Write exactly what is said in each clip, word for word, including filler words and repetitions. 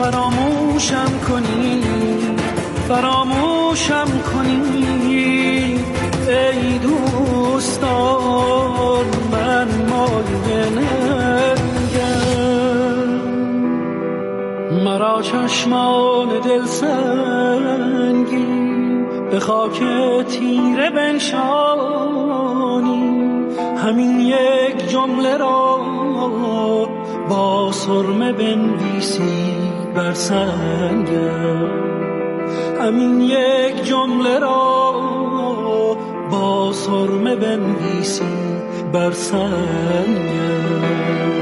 فراموشم کنی فراموشم کنی ای دوستان من مایلنگم مرا چشمان دل سنگی به خاک تیره بنشانی همین یک جمله را با سرمه بنویسی بر سنگم همین یک جمله را با سرمه بنویسی بر سنگم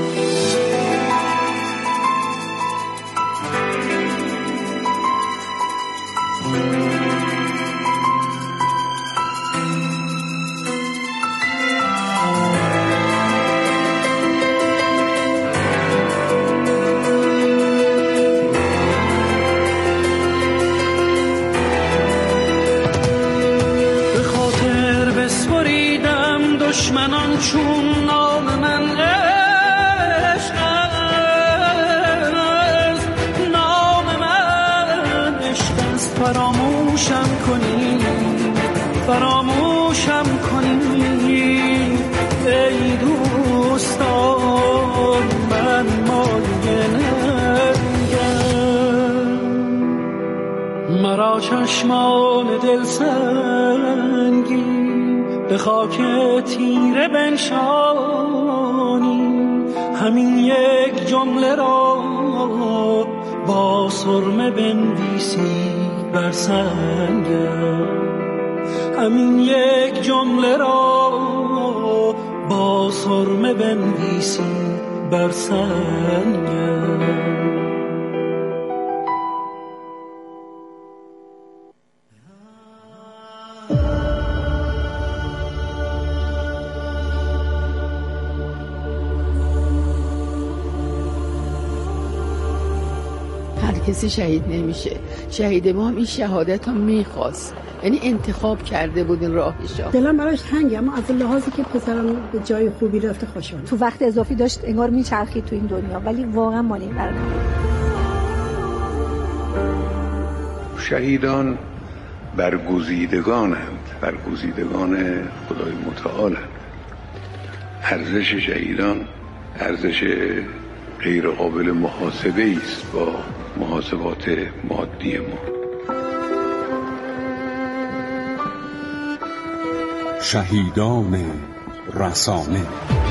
دشمنان چون نام من عشق است نام من عشق است فراموشم کنی فراموشم کنی ای دوستان من مایلنگم مرا چشمان دل سنگی به خاک تیره بنشانی همین یک جمله را با سرمه بنویسی بر سنگم همین یک جمله را با سرمه بنویسی بر سنگم کسی شهید نمیشه. شهید ما هم این شهادت هم میخواست، یعنی انتخاب کرده بود این راهشو. دلم براش تنگه، اما از لحاظی که پسرم به جای خوبی رفته خوشحالم. تو وقت اضافی داشت انگار میچرخید تو این دنیا، ولی واقعا مال این قرار نبود. شهیدان برگزیدگانند، برگزیدگان خدای متعالند. ارزش شهیدان ارزش غیر قابل محاسبه است با محاسبات مادی ما. شهیدان رسانه.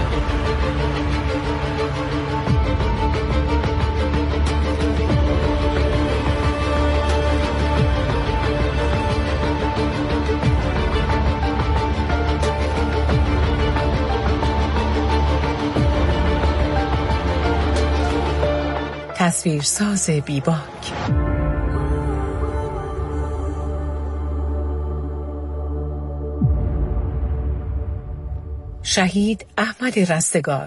تصویرساز بیباک. شهید احمد رستگار.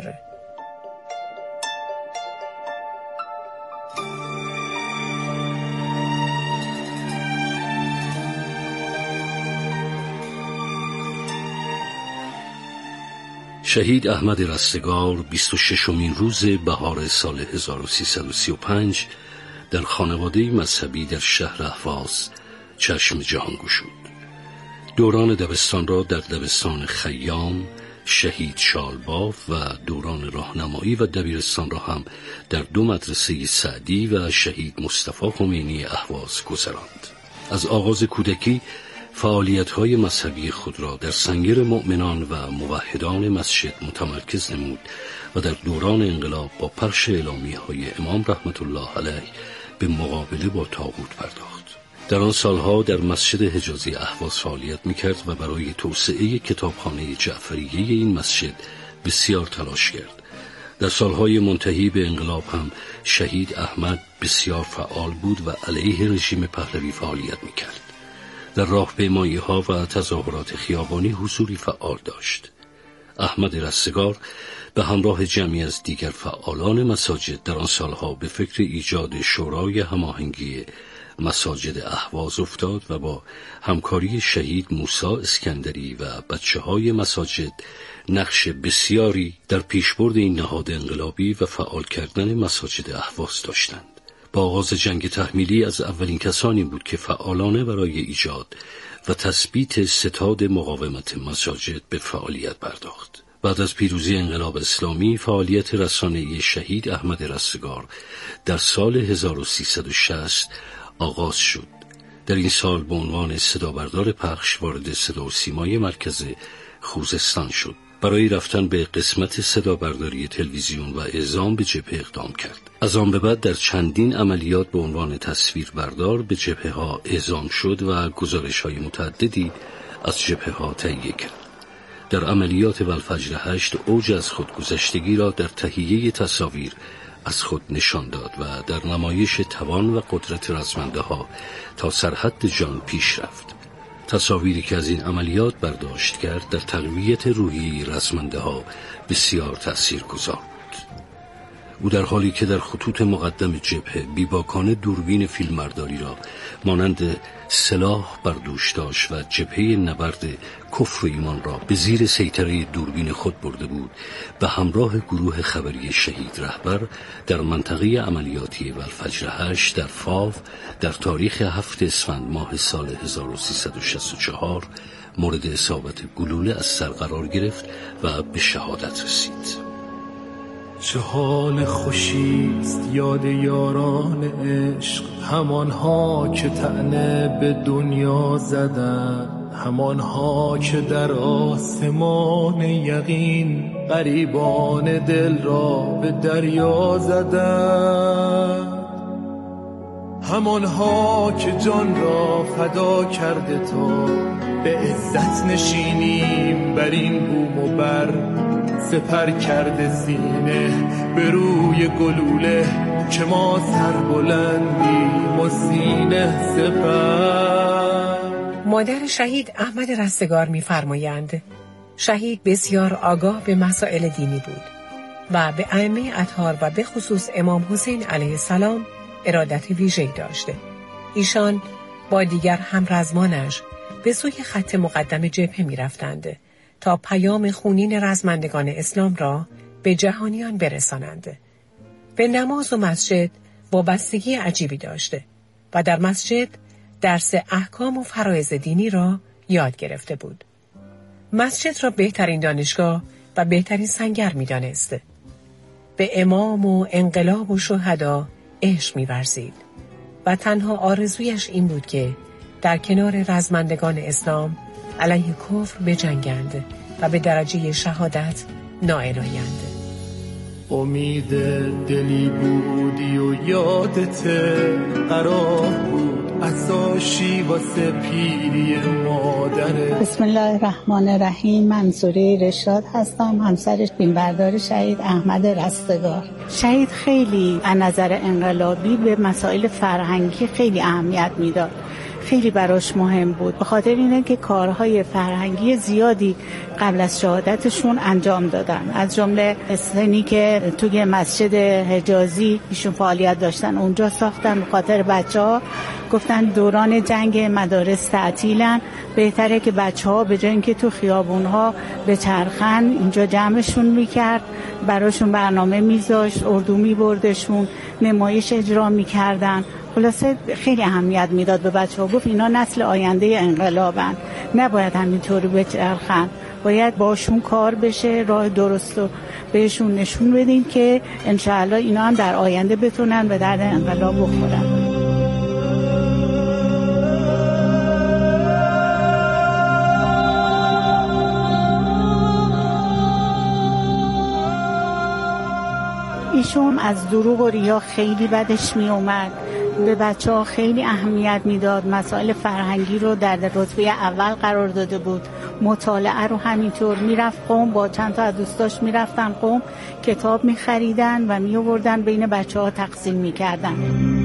شهید احمد رستگار بیست و ششمین روز بهار سال هزار و سیصد و سی و پنج در خانواده مذهبی در شهر اهواز چشم جهان گشود. دوران دبستان را در دبستان خیام شهید شالباف و دوران راهنمایی و دبیرستان را هم در دو مدرسه سعدی و شهید مصطفی خمینی اهواز گذراند. از آغاز کودکی فعالیت‌های مذهبی خود را در سنگر مؤمنان و موحدان مسجد متمرکز نمود و در دوران انقلاب با پخش اعلامیه‌های امام رحمت الله علیه به مقابله با طاغوت پرداخت. در آن سالها در مسجد حجازی اهواز فعالیت می‌کرد و برای توسعه کتابخانه جعفریه این مسجد بسیار تلاش کرد. در سالهای منتهی به انقلاب هم شهید احمد بسیار فعال بود و علیه رژیم پهلوی فعالیت می‌کرد. در راهپیمایی‌ها و تظاهرات خیابانی حضوری فعال داشت. احمد رستگار به همراه جمعی از دیگر فعالان مساجد در آن سالها به فکر ایجاد شورای هماهنگی مساجد اهواز افتاد و با همکاری شهید موسی اسکندری و بچه‌های مساجد نقش بسیاری در پیشبرد این نهاد انقلابی و فعال کردن مساجد اهواز داشتند. با آغاز جنگ تحمیلی از اولین کسانی بود که فعالانه برای ایجاد و تثبیت ستاد مقاومت مساجد به فعالیت پرداخت. بعد از پیروزی انقلاب اسلامی فعالیت رسانه‌ای شهید احمد رستگار در سال هزار و سیصد و شصت آغاز شد. در این سال به عنوان صدابردار پخش وارد صدا و سیمای مرکز خوزستان شد. برای رفتن به قسمت صدابرداری تلویزیون و اعزام به جبهه اقدام کرد. از آن به بعد در چندین عملیات به عنوان تصویربردار به جبهه ها اعزام شد و گزارش های متعددی از جبهه ها تهیه کرد. در عملیات والفجر هشت اوج از خودگذشتگی را در تهیه تصاویر از خود نشان داد و در نمایش توان و قدرت رزمنده ها تا سرحد جان پیش رفت. تصاویری که از این عملیات برداشت کرد در تقویت روحی رزمنده ها بسیار تأثیر گذار بود. او در حالی که در خطوط مقدم جبهه بیباکانه دوربین فیلمبرداری را مانند سلاح بر دوش داشت و جبهه نبرد کفر و ایمان را به زیر سیطره دوربین خود برده بود، به همراه گروه خبری شهید رهبر در منطقه عملیاتی والفجر هشت در فاو در تاریخ هفت اسفند ماه سال هزار و سیصد و شصت و چهار مورد اصابت گلوله از سر قرار گرفت و به شهادت رسید. چه حال خوشیست یاد یاران عشق، همانها که طعنه به دنیا زدن، همانها که در آسمان یقین غریبان دل را به دریا زدن، همانها که جان را فدا کرده تا به عزت نشینیم بر این بوم و بر، سپر کرده سینه به روی گلوله که ما سر بلندیم و سینه سپر. مادر شهید احمد رستگار می‌فرمایند شهید بسیار آگاه به مسائل دینی بود و به ائمه اطهار و به خصوص امام حسین علیه السلام ارادت ویژه‌ای داشته. ایشان با دیگر همرزمانش به سوی خط مقدم جبهه می‌رفتند تا پیام خونین رزمندگان اسلام را به جهانیان برسانند. به نماز و مسجد وابستگی عجیبی داشته و در مسجد درس احکام و فرایض دینی را یاد گرفته بود. مسجد را بهترین دانشگاه و بهترین سنگر می دانست. به امام و انقلاب و شهدا عشق می ورزید و تنها آرزویش این بود که در کنار رزمندگان اسلام علیه کفر بجنگند و به درجه شهادت نائل آیند. امید دلی بودی و یادت قرار بود، اساشی واسه پیری مادره. بسم الله الرحمن الرحیم. منصوره رشاد هستم، همسر فیلمبردار شهید احمد رستگار. شهید خیلی از نظر انقلابی به مسائل فرهنگی خیلی اهمیت میداد، خیلی براش مهم بود، به خاطر اینه که کارهای فرهنگی زیادی قبل از شهادتشون انجام دادن. از جمله سنی که توی مسجد حجازی ایشون فعالیت داشتن اونجا ساختن به خاطر بچه‌ها. گفتن دوران جنگ مدارس تعطیلن، بهتره که بچه‌ها به جای اینکه تو خیابون‌ها به چرخن اینجا جمعشون میکرد، براشون برنامه میذاشت، اردو میبردشون، نمایش اجرا میکردن. خلاصه خیلی اهمیت میداد به بچه‌ها. گفت اینا نسل آینده انقلابن، نباید همینطوری بچرخن، باید باشون کار بشه، راه درست رو بهشون نشون بدیم که انشاءالله اینا هم در آینده بتونن به درد انقلاب بخورن. ایشون از دروغ و ریا خیلی بدش می اومد، به بچه ها خیلی اهمیت میداد، مسائل فرهنگی رو در رتبه اول قرار داده بود، مطالعه رو همینطور. میرفت قم، با چند تا از دوستاش میرفتن قم، کتاب میخریدن و میآوردن بین بچه ها تقسیم میکردن.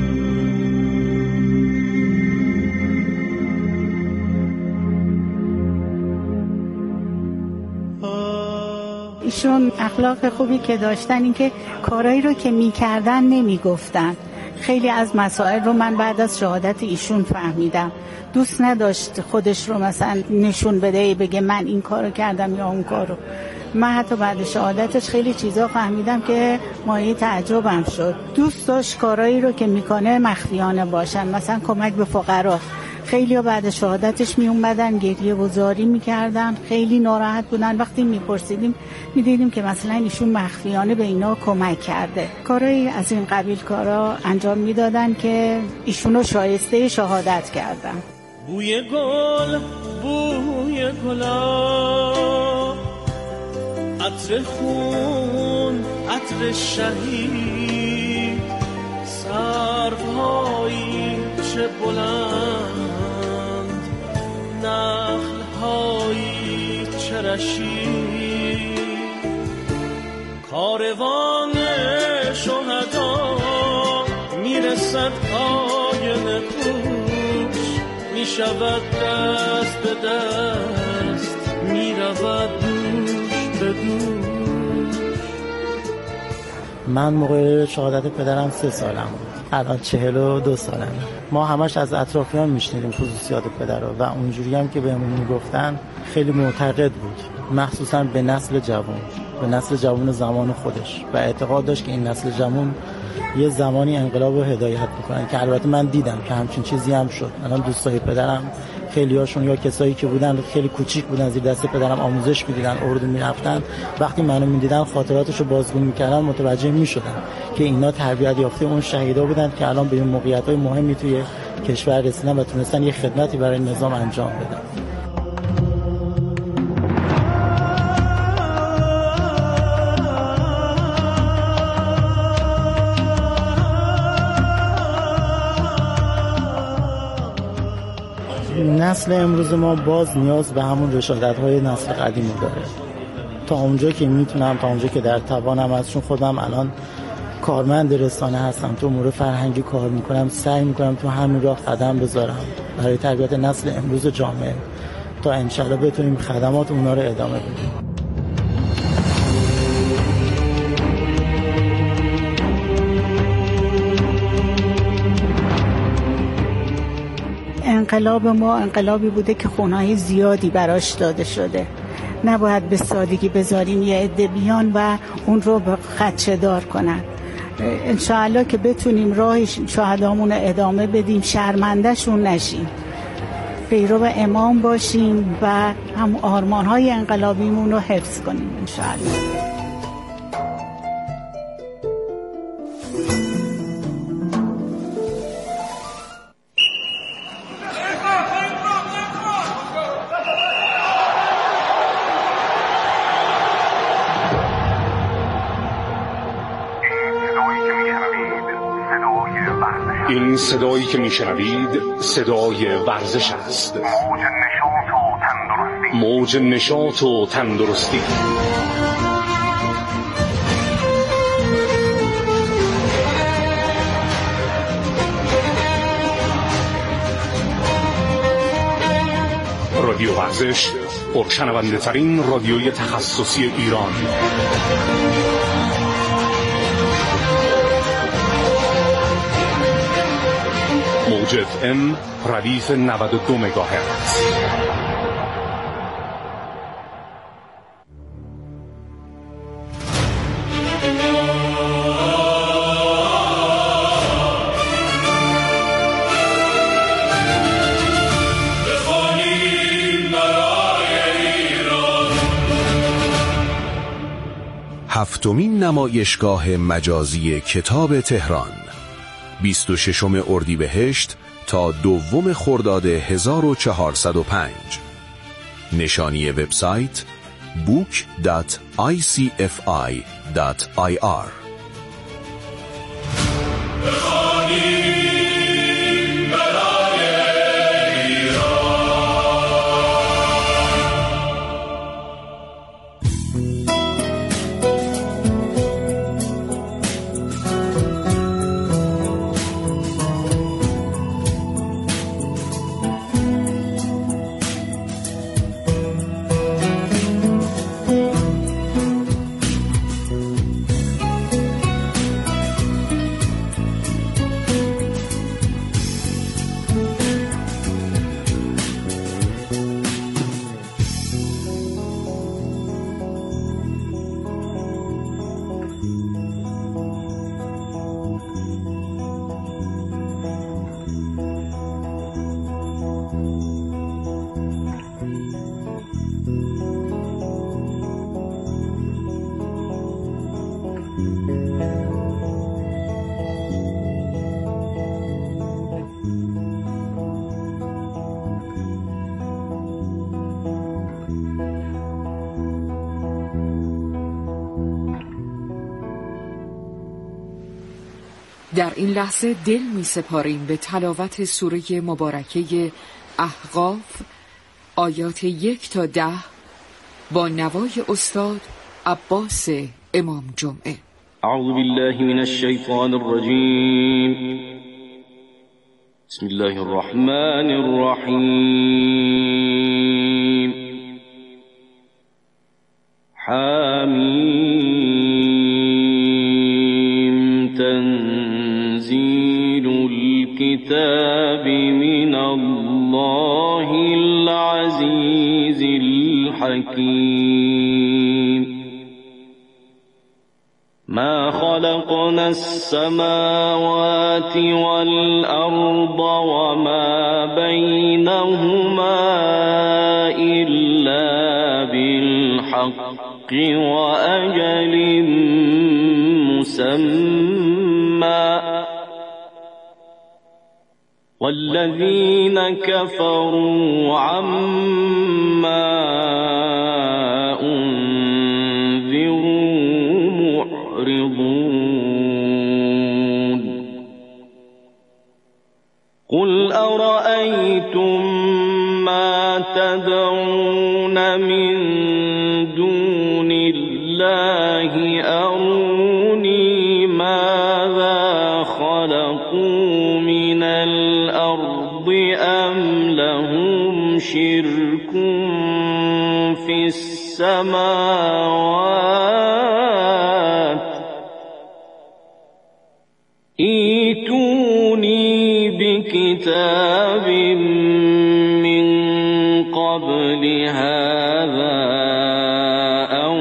ایشون اخلاق خوبی که داشتن این که کارهایی رو که میکردن نمیگفتن. خیلی از مسائل رو من بعد از شهادت ایشون فهمیدم. دوست نداشت خودش رو مثلا نشون بده، بگه من این کارو کردم یا اون کارو. من حتی بعد شهادتش خیلی چیزا فهمیدم که مایه تعجبم شد. دوست داشت کارایی رو که میکنه مخفیانه باشن، مثلا کمک به فقرا. خیلی ها بعد شهادتش می اومدن گریه و زاری میکردن، خیلی ناراحت بودن. وقتی میپرسیدیم میدیدیم که مثلا ایشون مخفیانه به اینا کمک کرده. کارایی از این قبیل کارا انجام میدادن که ایشونو شایسته شهادت کردن. بوی گل، بوی گلا، عطر خون، عطر شهید، سروهایی چه بلند، نخلهایی چه رشید، کاروان شهدا میرسد آینه پوش، میشود دست به دست، میرود دوش به دوش. من موقع شهادت پدرم سه سالم بود، الان چهل و دو سالمه. ما همش از اطرافیان میشنیدیم خصوصیات پدر رو و اونجوری هم که بهمون میگفتن خیلی معتقد بود، مخصوصا به نسل جوان، به نسل جوان زمان خودش، و اعتقاد داشت که این نسل جوان یه زمانی انقلاب رو هدایت میکنن، که البته من دیدم که همچین چیزی هم شد. الان دوستای پدرم خیلی هاشون یا کسایی که بودن خیلی کوچیک بودن زیر دست پدرم آموزش میدیدن، اردو میرفتن، وقتی منو میدیدن خاطراتشو بازگو میکردن متوجه میشدن که اینا تربیت یافته اون شهیدا بودن که الان به این موقعیت‌های مهمی توی کشور رسیدن و تونستن یه خدمتی برای نظام انجام بدن. نسل امروز ما باز نیاز به همون رشادت‌های نسل قدیم داره. تا اونجا که میتونم، تا اونجا که در توانم از، چون خودم الان کارمند رسانه هستم، تو امور فرهنگی کار میکنم، سعی میکنم تو همین راه قدم بذارم برای تربیت نسل امروز جامعه، تا انشالله بتونیم خدمات اونا رو ادامه بدیم. انقلاب ما انقلابی بوده که خونه‌های زیادی براش داده شده. نباید به سادگی بذاریم یه عده بیان و اون رو به خدشه دار کنن. انشاءالله که بتونیم راه شهدامون رو ادامه بدیم، شرمنده‌شون نشیم، پیرو امام باشیم و هم آرمان‌های انقلابیمون رو حفظ کنیم انشاءالله. این صدایی که میشنوید صدای ورزش است. موج نشاط و تندرستی. رادیو ورزش، پرشنونده ترین رادیوی تخصصی ایران. موج اف ام ردیف نود و دو مگاهرتز. هفتمین نمایشگاه مجازی کتاب تهران، بیست و ششم اردیبهشت تا دوم خرداد هزار و چهارصد و پنج. نشانی وبسایت book dot i c f i dot i r. در این لحظه دل می سپاریم به تلاوت سوره مبارکه احقاف آیات یک تا ده با نوای استاد عباس امام جمعه. اعوذ بالله من الشیطان الرجیم. بسم الله الرحمن الرحیم. حمیم تنزیل الكتاب من الله العزیز الحکیم. ما خلقنا السماوات والأرض وما بينهما إلا بالحق وأجل مسمى والذين كفروا عما أنذروا معرضون. قل أرأيتم ما تدعون من دون الله أروني ماذا خلقوا من الأرض أم لهم شرك في السماوات ائتوني بكتاب من قبل هذا أو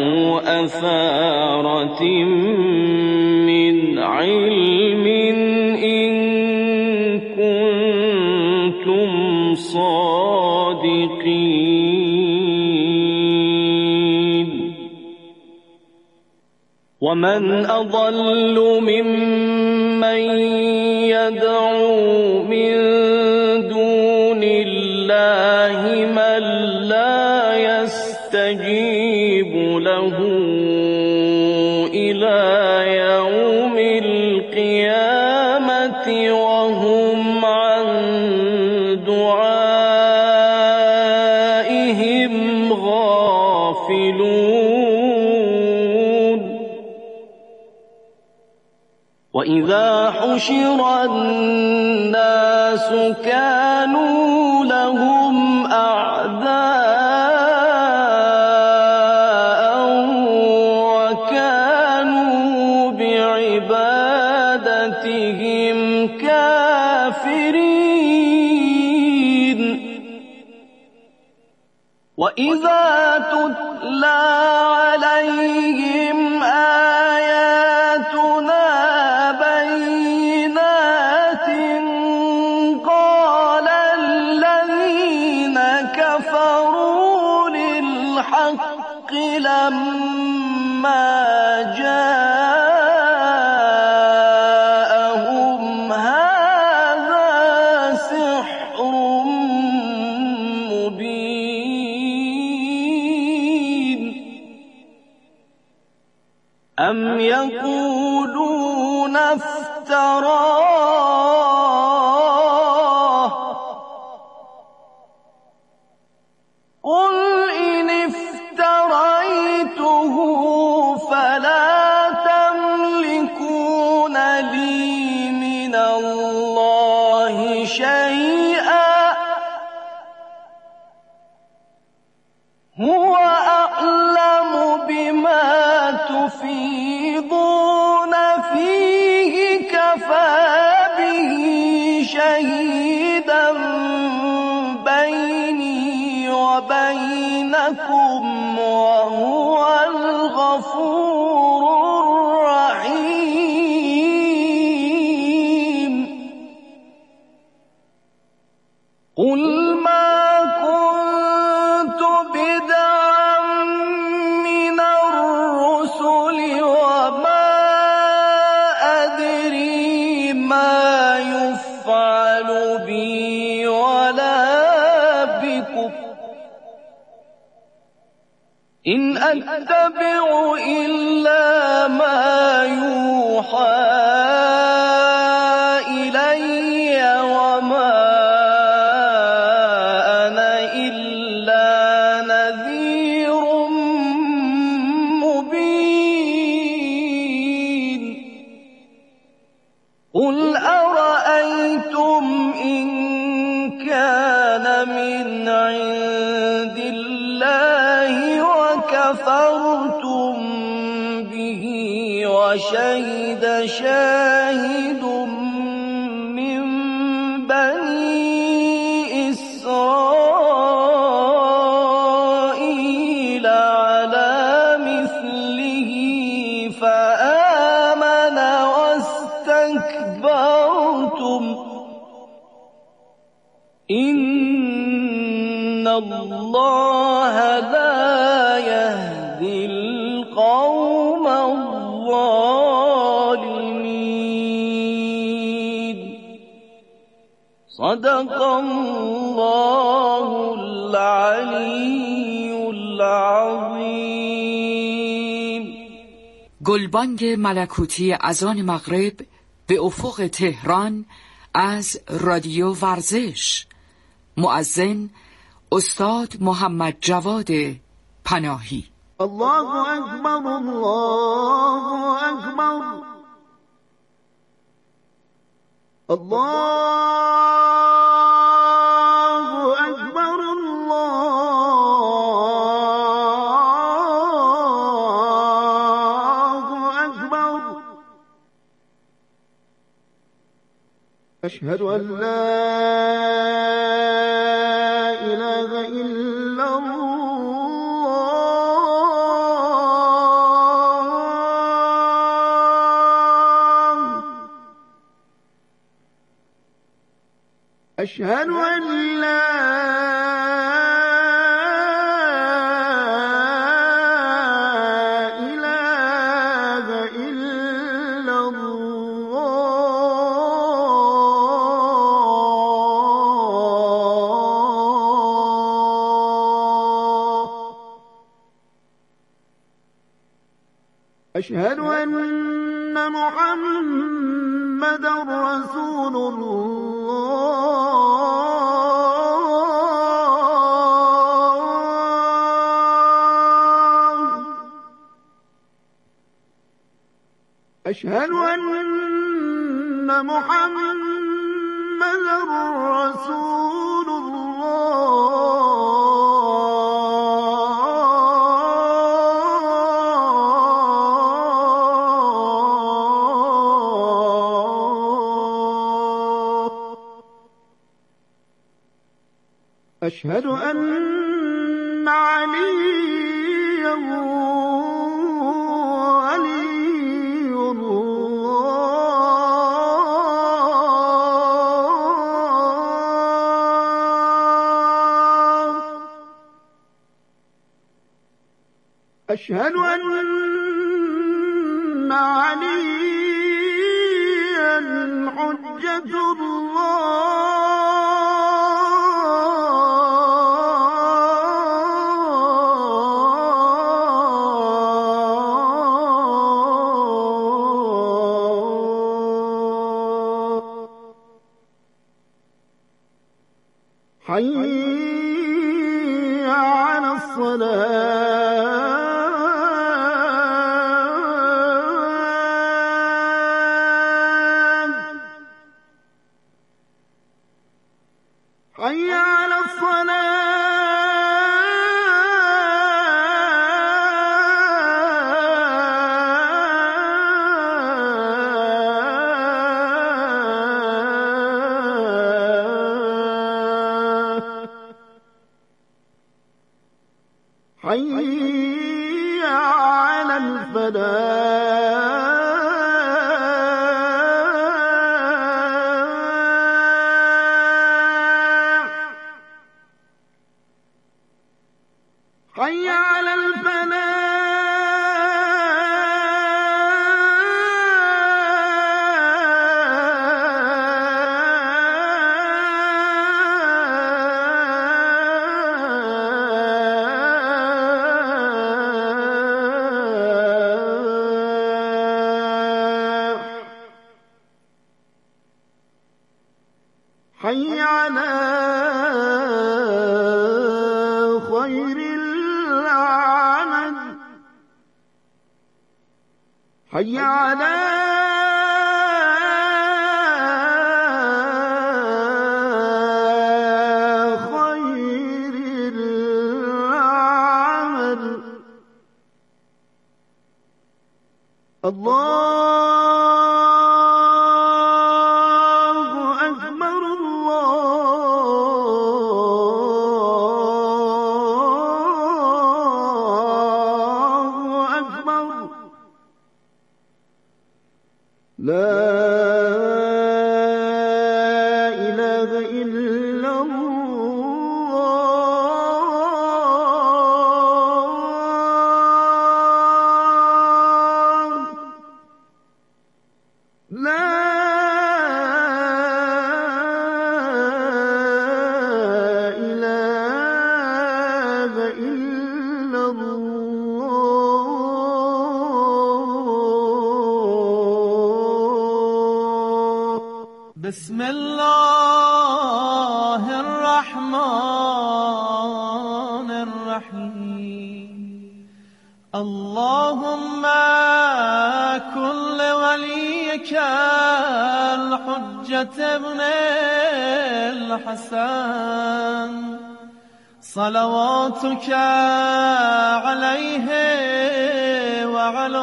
أثارة من علم إن كنتم صادقين. ومن أضل ممن يدعو من دون الله من لا يستجيب له إلى يوم القيامة وهم عن دعائهم غافلون. وإذا حشر الناس كانوا لهم أعداء وكانوا بعبادتهم كافرين. وإذا تتلى عليهم آياتنا بينات قال الذين كفروا للحق لما جاءهم هذا سحر مبين. أم يقولون افتراه قل إن افتريته فلا تملكون لي من الله شيئا هو أعلم بما تفيضون فيه كفى به أتبع إلا ما يوحى إلي وما أنا إلا نذير مبين قل أرأيتم إن كان من عند الله وكفرتم به وشهد شاهد من بني إسرائيل على مثله فآمن واستكبرتم إن الله لا يهدي القوم الظالمين صدق الله العلي العظيم. گلبانگ ملکوتی اذان مغرب به افق تهران از رادیو ورزش. مؤذن استاد محمد جواد پناهی. الله اکبر الله اکبر الله اکبر الله اکبر اشهد ان لا اله الا الله أشهد أن لا إله إلا الله أشهد أن محمدا رسول الله أشهد أن محمدا رسول الله أشهد أن عليا ولي الله أشهد أن عليا حجة الله حي على الصلاة حي على الصلاة حي على الفلاح حي على الفلاح حي على خير العمل حي على خير العمل الله بسم الله الرحمن الرحيم اللهم كن لوليك الحجة ابن الحسن صلواتك عليه وعلى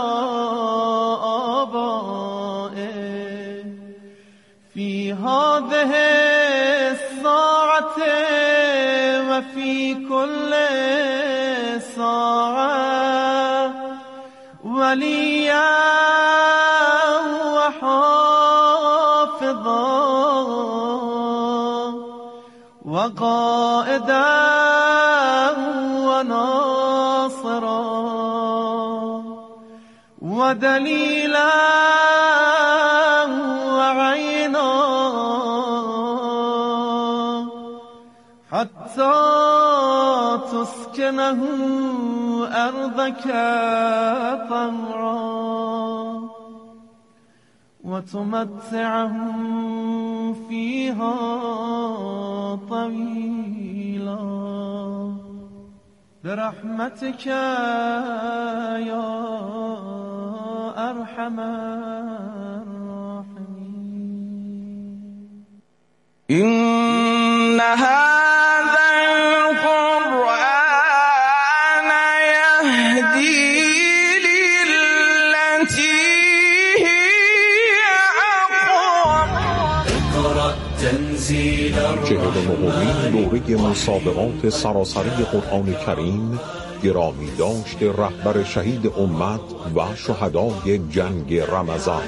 آبائه في هذه الساعة وفي كل ساعة وليا وحافظا وقائدا وناصرا ودليلا وعينا حتى تسكنه أرضك طوعا وتمتعهم فيها طويلا برحمتك يا أرحم الراحمين. إن هذا القرآن يهدي للتي هي أقوم. اقرأ تنزيل چهلمین دوره مسابقات سراسری قرآن کریم گرامی داشت رهبر شهید امت و شهدای جنگ رمضان.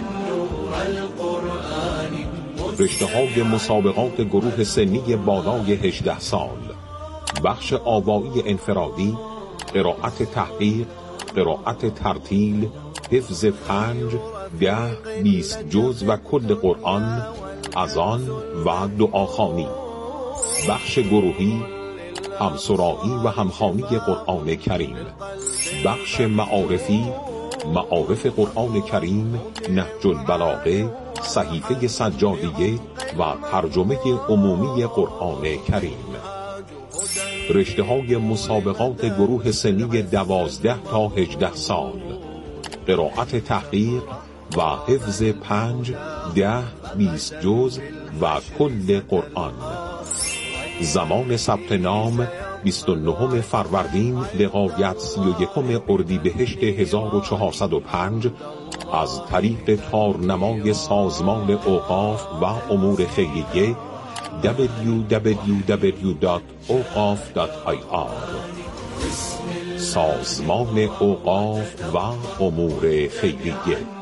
رشته‌های مسابقات گروه سنی بالای هجده سال، بخش آوایی انفرادی، قرائت تحقیق، قرائت ترتیل، حفظ پنج، ده، بیست جز و کل قرآن، اذان و دعاخوانی. بخش گروهی، همسرایی و همخوانی قرآن کریم. بخش معارفی، معارف قرآن کریم، نهج البلاغه، صحیفه سجادیه و ترجمه عمومی قرآن کریم. رشته های مسابقات گروه سنی دوازده تا هجده سال، قرائت تحقیق و حفظ پنج، ده، بیست جز و کل قرآن. زمان ثبت نام بیست و نهم فروردین لغایت سی و یکم اردیبهشت هزار و چهارصد و پنج از طریق تارنمای سازمان اوقاف و امور خیریه دبلیو دبلیو دبلیو دات اوقاف دات آی آر. سازمان اوقاف و امور خیریه.